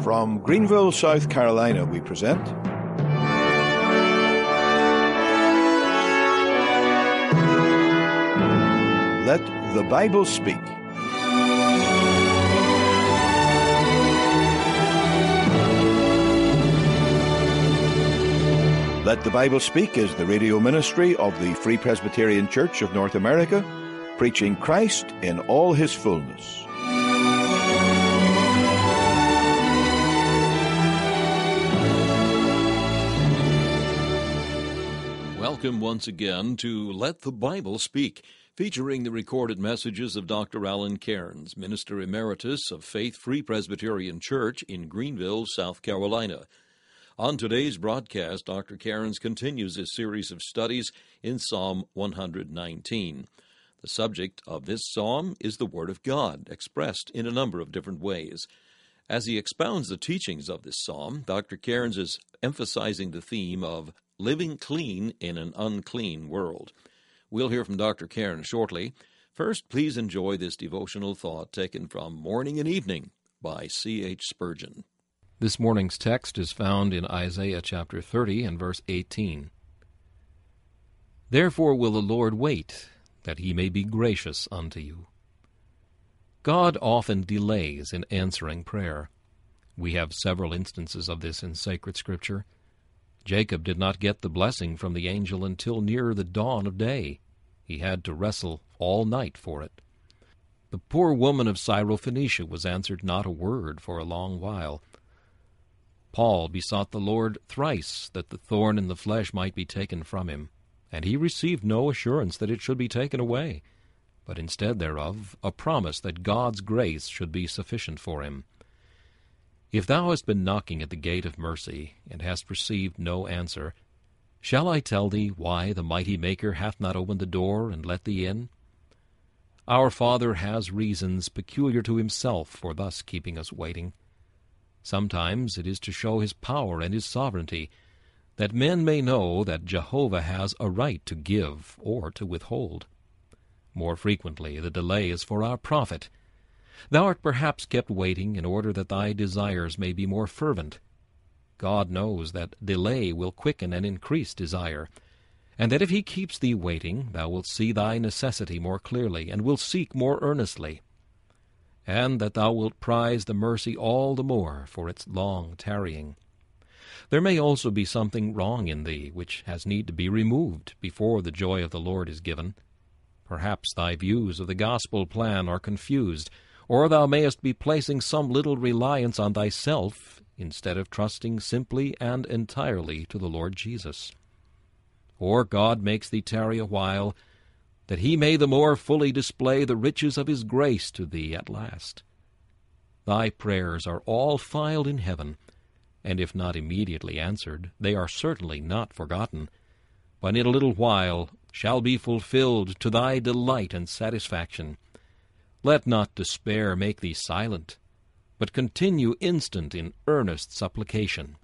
From Greenville, South Carolina, we present Let the Bible Speak. Let the Bible Speak is the radio ministry of the Free Presbyterian Church of North America, preaching Christ in all his fullness. Welcome once again to Let the Bible Speak, featuring the recorded messages of Dr. Alan Cairns, Minister Emeritus of Faith Free Presbyterian Church in Greenville, South Carolina. On today's broadcast, Dr. Cairns continues his series of studies in Psalm 119. The subject of this psalm is the Word of God, expressed in a number of different ways. As he expounds the teachings of this psalm, Dr. Cairns is emphasizing the theme of living clean in an unclean world. We'll hear from Dr. Cairns shortly. First, please enjoy this devotional thought taken from Morning and Evening by C.H. Spurgeon. This morning's text is found in Isaiah chapter 30 and verse 18. Therefore will the Lord wait, that he may be gracious unto you. God often delays in answering prayer. We have several instances of this in sacred Scripture. Jacob did not get the blessing from the angel until near the dawn of day. He had to wrestle all night for it. The poor woman of Syrophoenicia was answered not a word for a long while. Paul besought the Lord thrice that the thorn in the flesh might be taken from him, and he received no assurance that it should be taken away, but instead thereof a promise that God's grace should be sufficient for him. If thou hast been knocking at the gate of mercy, and hast received no answer, shall I tell thee why the mighty Maker hath not opened the door and let thee in? Our Father has reasons peculiar to himself for thus keeping us waiting. Sometimes it is to show his power and his sovereignty, that men may know that Jehovah has a right to give or to withhold. More frequently the delay is for our profit. Thou art perhaps kept waiting in order that thy desires may be more fervent. God knows that delay will quicken and increase desire, and that if he keeps thee waiting, thou wilt see thy necessity more clearly, and wilt seek more earnestly, and that thou wilt prize the mercy all the more for its long tarrying. There may also be something wrong in thee, which has need to be removed before the joy of the Lord is given. Perhaps thy views of the gospel plan are confused, or thou mayest be placing some little reliance on thyself instead of trusting simply and entirely to the Lord Jesus. Or God makes thee tarry a while, that he may the more fully display the riches of his grace to thee at last. Thy prayers are all filed in heaven, and if not immediately answered, they are certainly not forgotten, but in a little while shall be fulfilled to thy delight and satisfaction. Let not despair make thee silent, but continue instant in earnest supplication.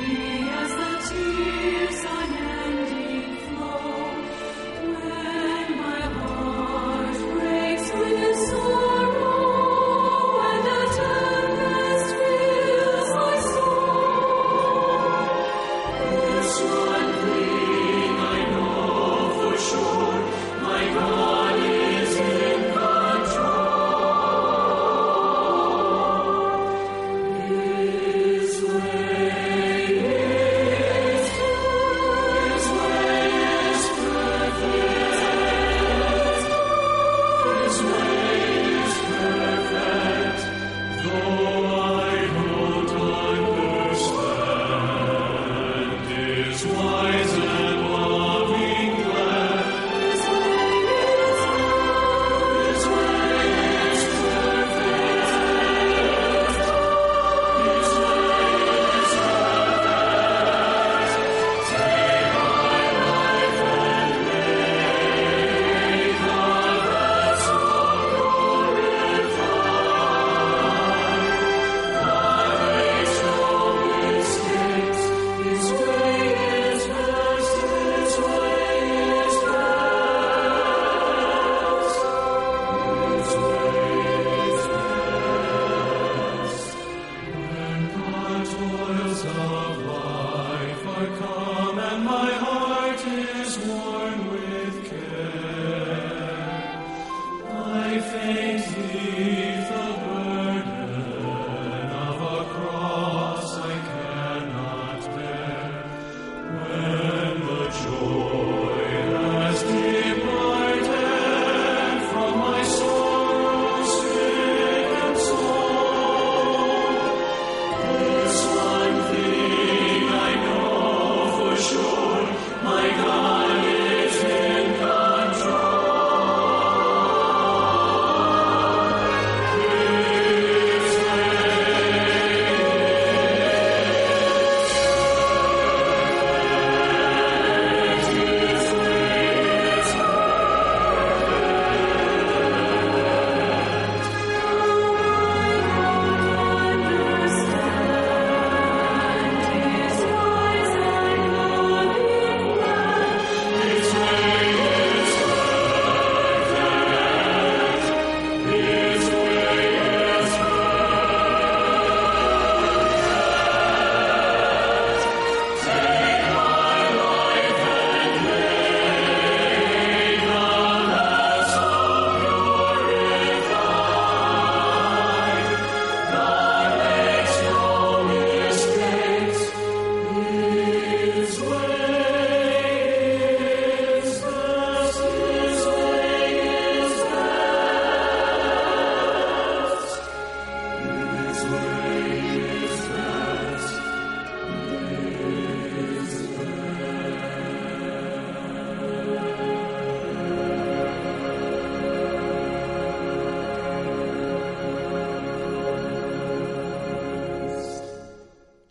Tears unending flow when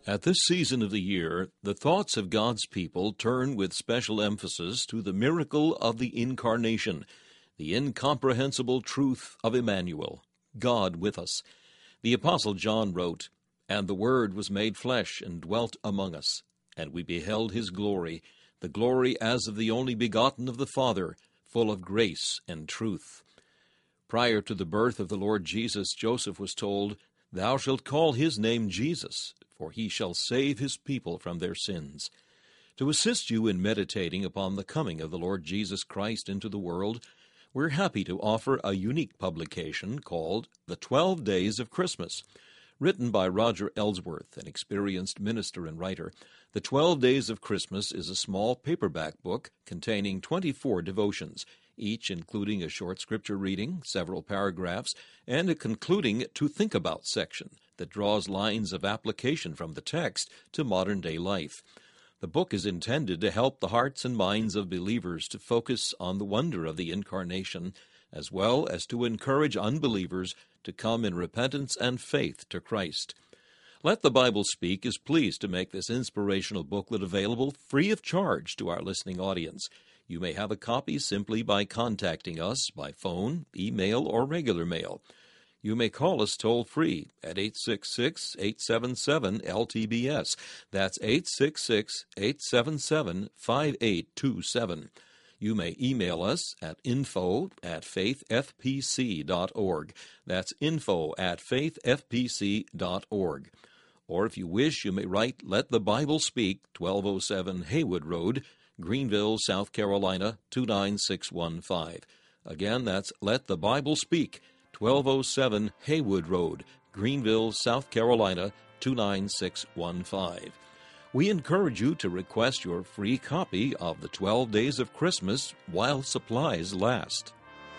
At this season of the year, the thoughts of God's people turn with special emphasis to the miracle of the Incarnation, the incomprehensible truth of Emmanuel, God with us. The Apostle John wrote, "And the Word was made flesh and dwelt among us, and we beheld his glory, the glory as of the only begotten of the Father, full of grace and truth." Prior to the birth of the Lord Jesus, Joseph was told, "Thou shalt call his name Jesus, for he shall save his people from their sins." To assist you in meditating upon the coming of the Lord Jesus Christ into the world, we're happy to offer a unique publication called The 12 Days of Christmas. Written by Roger Ellsworth, an experienced minister and writer, The 12 Days of Christmas is a small paperback book containing 24 devotions, each including a short scripture reading, several paragraphs, and a concluding To Think About section that draws lines of application from the text to modern-day life. The book is intended to help the hearts and minds of believers to focus on the wonder of the Incarnation, as well as to encourage unbelievers to come in repentance and faith to Christ. Let the Bible Speak is pleased to make this inspirational booklet available free of charge to our listening audience. You may have a copy simply by contacting us by phone, email, or regular mail. You may call us toll-free at 866-877-LTBS. That's 866-877-5827. You may email us at info@faithfpc.org. That's info@faithfpc.org. Or if you wish, you may write Let the Bible Speak, 1207 Haywood Road, Greenville, South Carolina, 29615. Again, that's Let the Bible Speak, 1207 Haywood Road, Greenville, South Carolina, 29615. We encourage you to request your free copy of the 12 Days of Christmas while supplies last.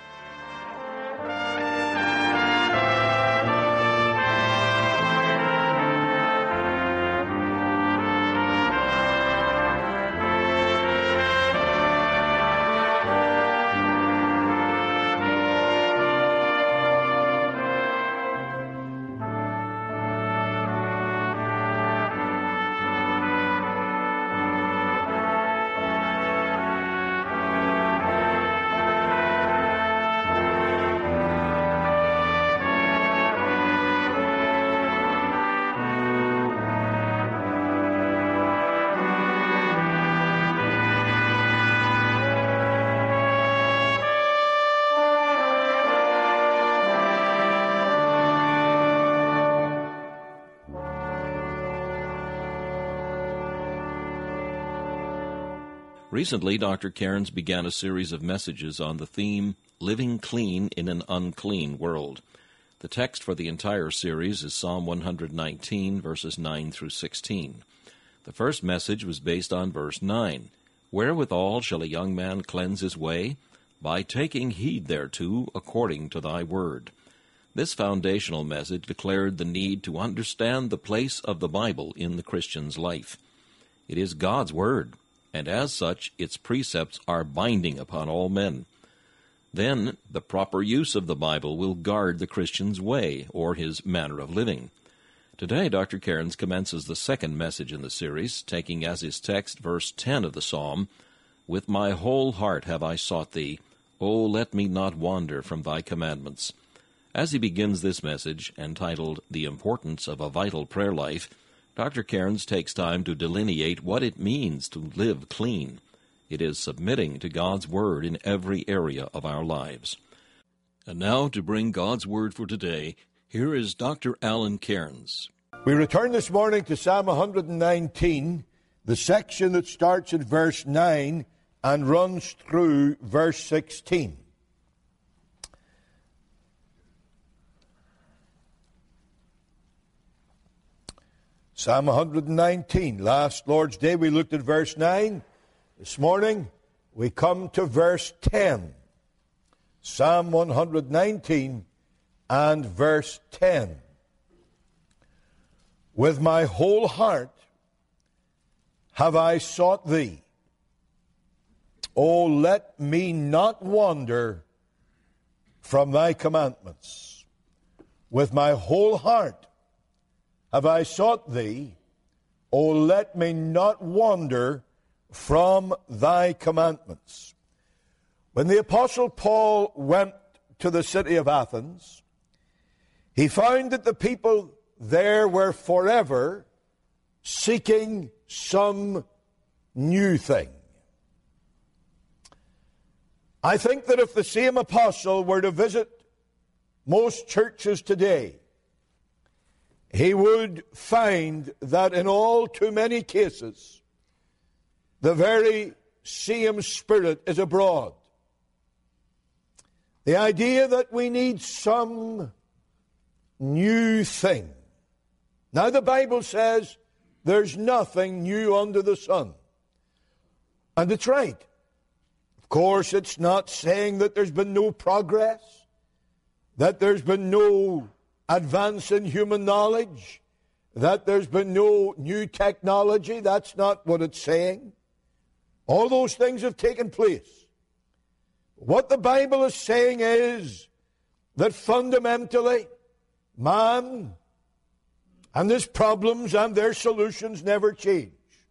Recently, Dr. Cairns began a series of messages on the theme, Living Clean in an Unclean World. The text for the entire series is Psalm 119, verses 9 through 16. The first message was based on verse 9. Wherewithal shall a young man cleanse his way? By taking heed thereto according to thy word. This foundational message declared the need to understand the place of the Bible in the Christian's life. It is God's word, and as such, its precepts are binding upon all men. Then, the proper use of the Bible will guard the Christian's way, or his manner of living. Today, Dr. Cairns commences the second message in the series, taking as his text verse 10 of the Psalm, With my whole heart have I sought thee, O let me not wander from thy commandments. As he begins this message, entitled The Importance of a Vital Prayer Life, Dr. Cairns takes time to delineate what it means to live clean. It is submitting to God's Word in every area of our lives. And now, to bring God's Word for today, here is Dr. Alan Cairns. We return this morning to Psalm 119, the section that starts at verse 9 and runs through verse 16. Psalm 119. Last Lord's Day we looked at verse 9. This morning we come to verse 10. Psalm 119 and verse 10. With my whole heart have I sought thee. O let me not wander from thy commandments. With my whole heart have I sought thee. O let me not wander from thy commandments. When the Apostle Paul went to the city of Athens, he found that the people there were forever seeking some new thing. I think that if the same apostle were to visit most churches today, he would find that in all too many cases, the very same spirit is abroad. The idea that we need some new thing. Now the Bible says there's nothing new under the sun. And it's right. Of course, it's not saying that there's been no progress, that there's been no advance in human knowledge, that there's been no new technology. That's not what it's saying. All those things have taken place. What the Bible is saying is that fundamentally, man and his problems and their solutions never change.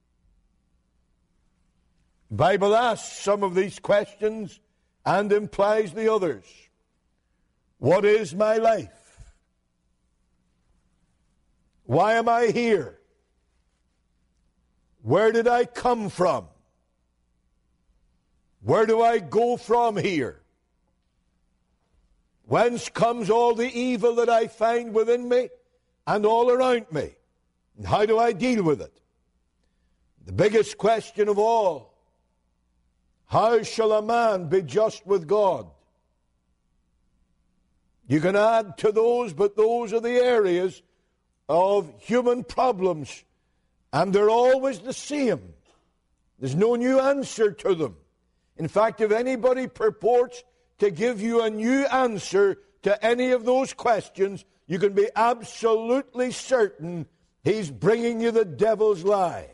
The Bible asks some of these questions and implies the others. What is my life? Why am I here? Where did I come from? Where do I go from here? Whence comes all the evil that I find within me and all around me? And how do I deal with it? The biggest question of all, how shall a man be just with God? You can add to those, but those are the areas of human problems, and they're always the same. There's no new answer to them. In fact, if anybody purports to give you a new answer to any of those questions, you can be absolutely certain he's bringing you the devil's lie.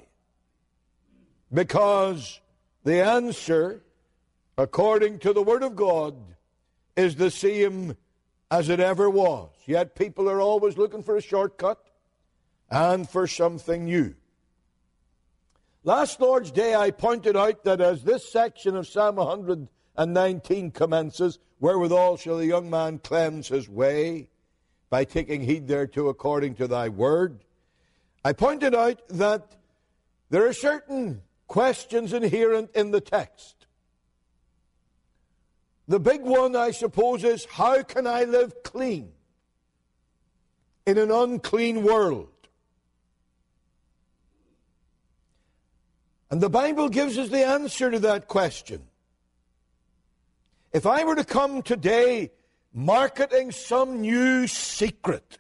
Because the answer, according to the Word of God, is the same as it ever was. Yet people are always looking for a shortcut and for something new. Last Lord's Day, I pointed out that as this section of Psalm 119 commences, wherewithal shall the young man cleanse his way, by taking heed thereto according to thy word, I pointed out that there are certain questions inherent in the text. The big one, I suppose, is how can I live clean in an unclean world? And the Bible gives us the answer to that question. If I were to come today marketing some new secret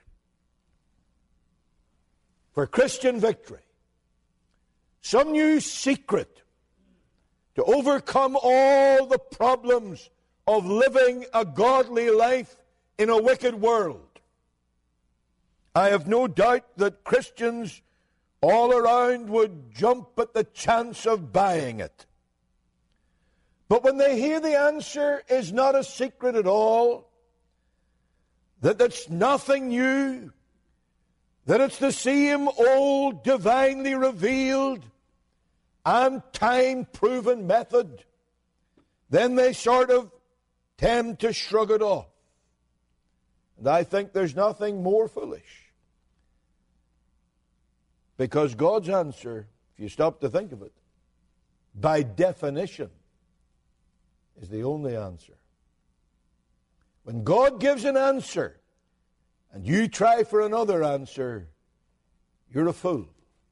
for Christian victory, some new secret to overcome all the problems of living a godly life in a wicked world, I have no doubt that Christians all around would jump at the chance of buying it. But when they hear the answer is not a secret at all, that it's nothing new, that it's the same old divinely revealed and time-proven method, then they sort of tend to shrug it off. And I think there's nothing more foolish. Because God's answer, if you stop to think of it, by definition, is the only answer. When God gives an answer, and you try for another answer, you're a fool.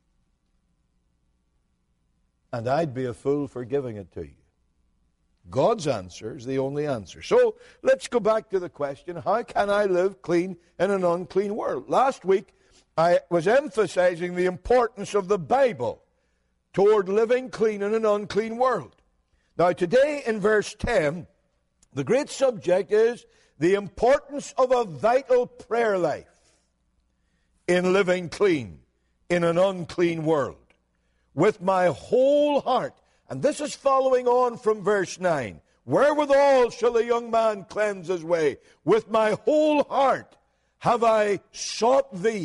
And I'd be a fool for giving it to you. God's answer is the only answer. So, let's go back to the question, how can I live clean in an unclean world? Last week, I was emphasizing the importance of the Bible toward living clean in an unclean world. Now, today in verse 10, the great subject is the importance of a vital prayer life in living clean in an unclean world. With my whole heart, and this is following on from verse 9, wherewithal shall a young man cleanse his way? With my whole heart have I sought thee.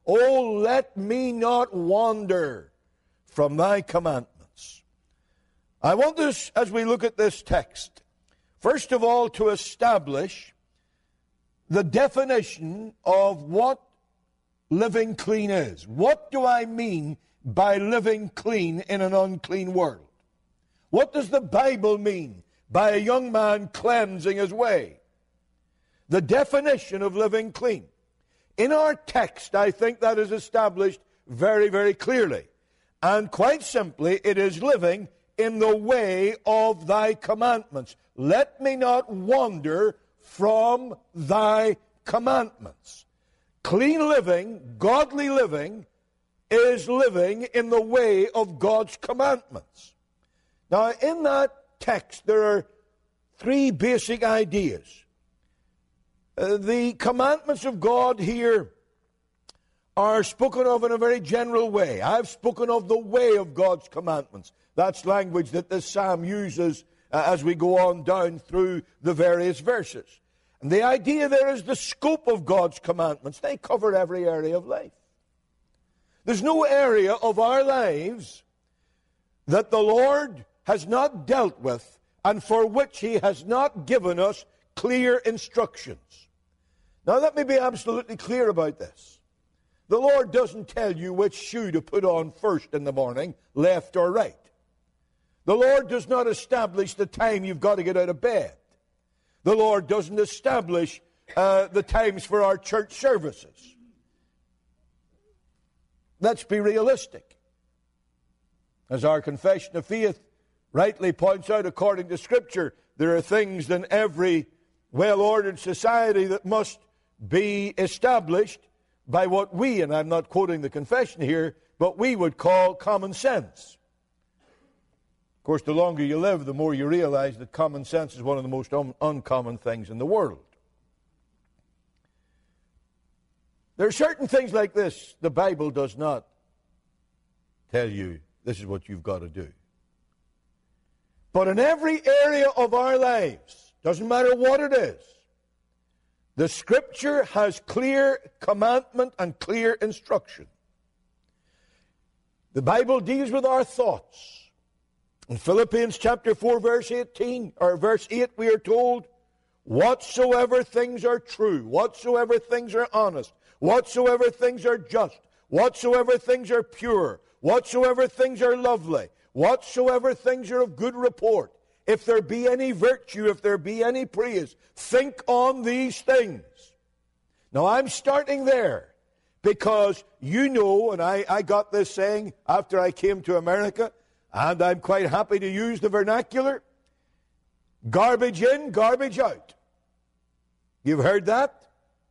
Oh, let me not wander from thy commandments. I want us, as we look at this text, first of all, to establish the definition of what living clean is. What do I mean by living clean in an unclean world? What does the Bible mean by a young man cleansing his way? The definition of living clean. In our text, I think that is established very, very clearly. And quite simply, it is living in the way of thy commandments. Let me not wander from thy commandments. Clean living, godly living, is living in the way of God's commandments. Now, in that text, there are three basic ideas. The commandments of God here are spoken of in a very general way. I've spoken of the way of God's commandments. That's language that this psalm uses as we go on down through the various verses. And the idea there is the scope of God's commandments. They cover every area of life. There's no area of our lives that the Lord has not dealt with and for which He has not given us clear instructions. Now, let me be absolutely clear about this. The Lord doesn't tell you which shoe to put on first in the morning, left or right. The Lord does not establish the time you've got to get out of bed. The Lord doesn't establish the times for our church services. Let's be realistic. As our confession of faith rightly points out, according to Scripture, there are things in every well-ordered society that must be established by what we, and I'm not quoting the confession here, but we would call common sense. Of course, the longer you live, the more you realize that common sense is one of the most uncommon things in the world. There are certain things like this the Bible does not tell you this is what you've got to do. But in every area of our lives, doesn't matter what it is, the Scripture has clear commandment and clear instruction. The Bible deals with our thoughts. In Philippians chapter 4, verse 18, or verse 8, we are told, whatsoever things are true, whatsoever things are honest, whatsoever things are just, whatsoever things are pure, whatsoever things are lovely, whatsoever things are of good report, if there be any virtue, if there be any praise, think on these things. Now, I'm starting there because you know, and I got this saying after I came to America, and I'm quite happy to use the vernacular, garbage in, garbage out. You've heard that?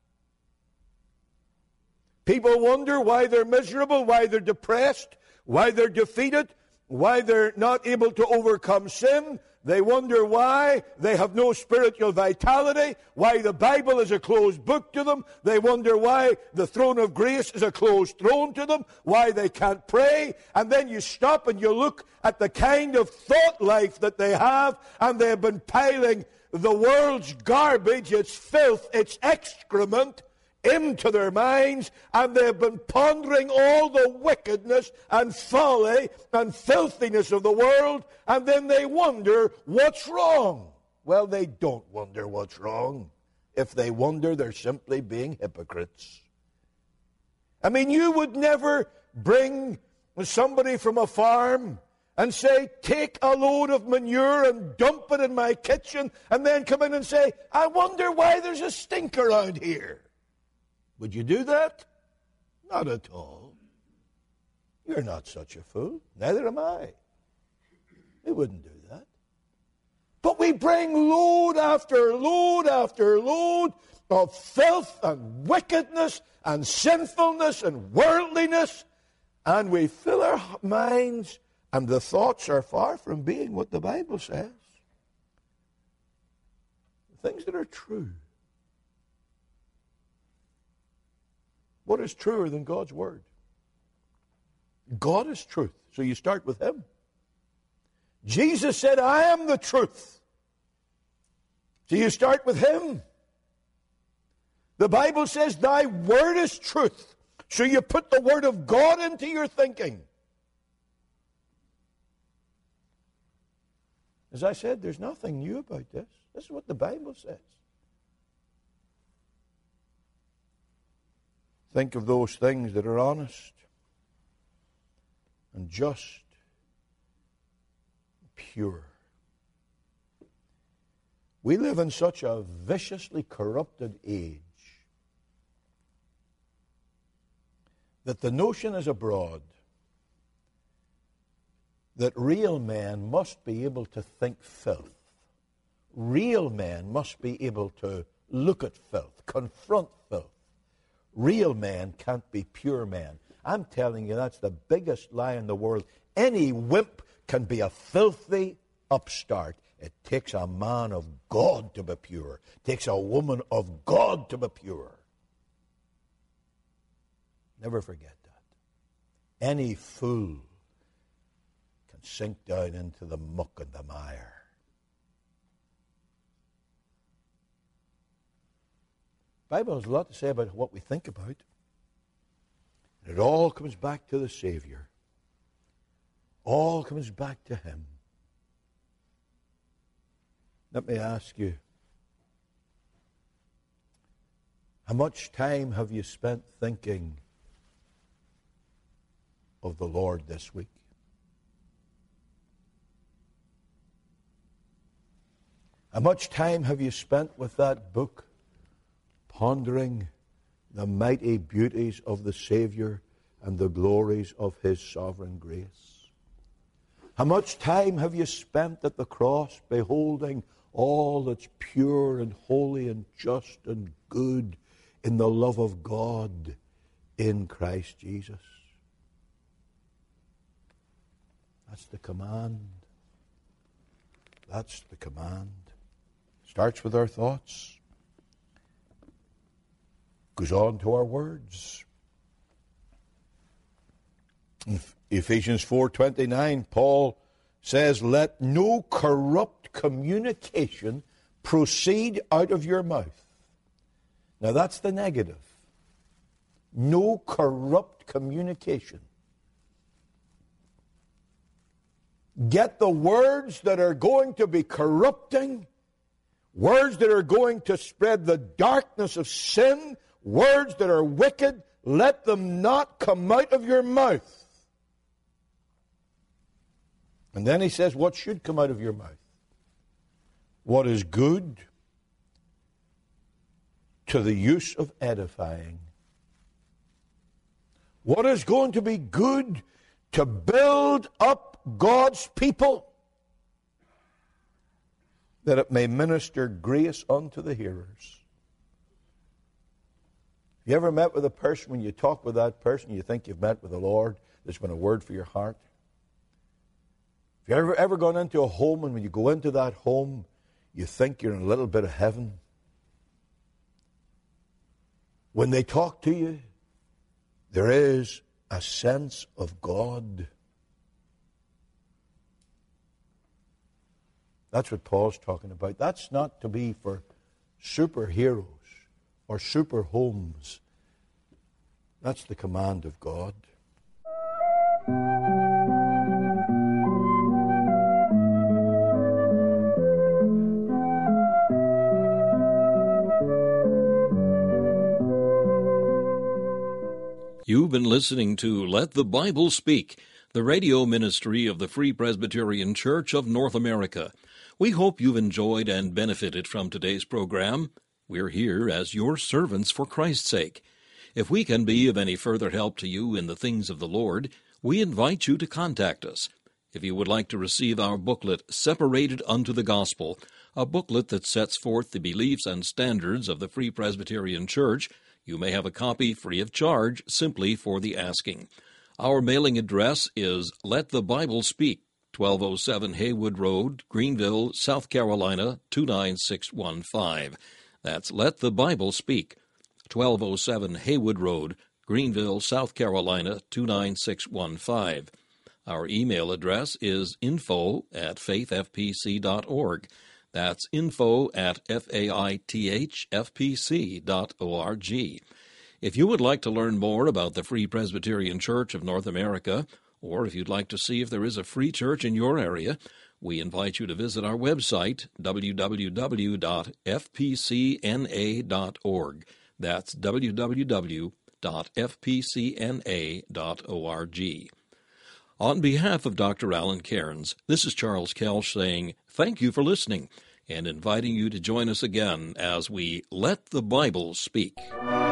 People wonder why they're miserable, why they're depressed, why they're defeated, why they're not able to overcome sin. They wonder why they have no spiritual vitality, why the Bible is a closed book to them. They wonder why the throne of grace is a closed throne to them, why they can't pray. And then you stop and you look at the kind of thought life that they have, and they have been piling the world's garbage, its filth, its excrement, into their minds, and they've been pondering all the wickedness and folly and filthiness of the world, and then they wonder what's wrong. Well, they don't wonder what's wrong. If they wonder, they're simply being hypocrites. I mean, you would never bring somebody from a farm and say, take a load of manure and dump it in my kitchen, and then come in and say, I wonder why there's a stink around here. Would you do that? Not at all. You're not such a fool. Neither am I. We wouldn't do that. But we bring load after load after load of filth and wickedness and sinfulness and worldliness, and we fill our minds, and the thoughts are far from being what the Bible says. Things that are true. What is truer than God's Word? God is truth. So you start with Him. Jesus said, I am the truth. So you start with Him. The Bible says, thy word is truth. So you put the Word of God into your thinking. As I said, there's nothing new about this. This is what the Bible says. Think of those things that are honest and just, pure. We live in such a viciously corrupted age that the notion is abroad that real men must be able to think filth. Real men must be able to look at filth, confront filth. Real men can't be pure men. I'm telling you, that's the biggest lie in the world. Any wimp can be a filthy upstart. It takes a man of God to be pure. It takes a woman of God to be pure. Never forget that. Any fool can sink down into the muck and the mire. The Bible has a lot to say about what we think about. And it all comes back to the Savior. All comes back to Him. Let me ask you, how much time have you spent thinking of the Lord this week? How much time have you spent with that book, pondering the mighty beauties of the Savior and the glories of His sovereign grace? How much time have you spent at the cross beholding all that's pure and holy and just and good in the love of God in Christ Jesus? That's the command. That's the command. Starts with our thoughts. Goes on to our words. In Ephesians 4:29, Paul says, "Let no corrupt communication proceed out of your mouth." Now that's the negative. No corrupt communication. Get the words that are going to be corrupting, words that are going to spread the darkness of sin, words that are wicked, let them not come out of your mouth. And then he says, what should come out of your mouth? What is good to the use of edifying. What is going to be good to build up God's people, that it may minister grace unto the hearers. Have you ever met with a person, when you talk with that person, you think you've met with the Lord, there's been a word for your heart? Have you ever gone into a home, and when you go into that home, you think you're in a little bit of heaven? When they talk to you, there is a sense of God. That's what Paul's talking about. That's not to be for superheroes or super homes. That's the command of God. You've been listening to Let the Bible Speak, the radio ministry of the Free Presbyterian Church of North America. We hope you've enjoyed and benefited from today's program. We're here as your servants for Christ's sake. If we can be of any further help to you in the things of the Lord, we invite you to contact us. If you would like to receive our booklet, Separated unto the Gospel, a booklet that sets forth the beliefs and standards of the Free Presbyterian Church, you may have a copy free of charge simply for the asking. Our mailing address is Let the Bible Speak, 1207 Haywood Road, Greenville, South Carolina, 29615. That's Let the Bible Speak, 1207 Haywood Road, Greenville, South Carolina, 29615. Our email address is info@faithfpc.org. That's info@faithfpc.org. If you would like to learn more about the Free Presbyterian Church of North America, or if you'd like to see if there is a free church in your area, we invite you to visit our website, www.fpcna.org. That's www.fpcna.org. On behalf of Dr. Alan Cairns, this is Charles Kelsch saying thank you for listening and inviting you to join us again as we Let the Bible Speak.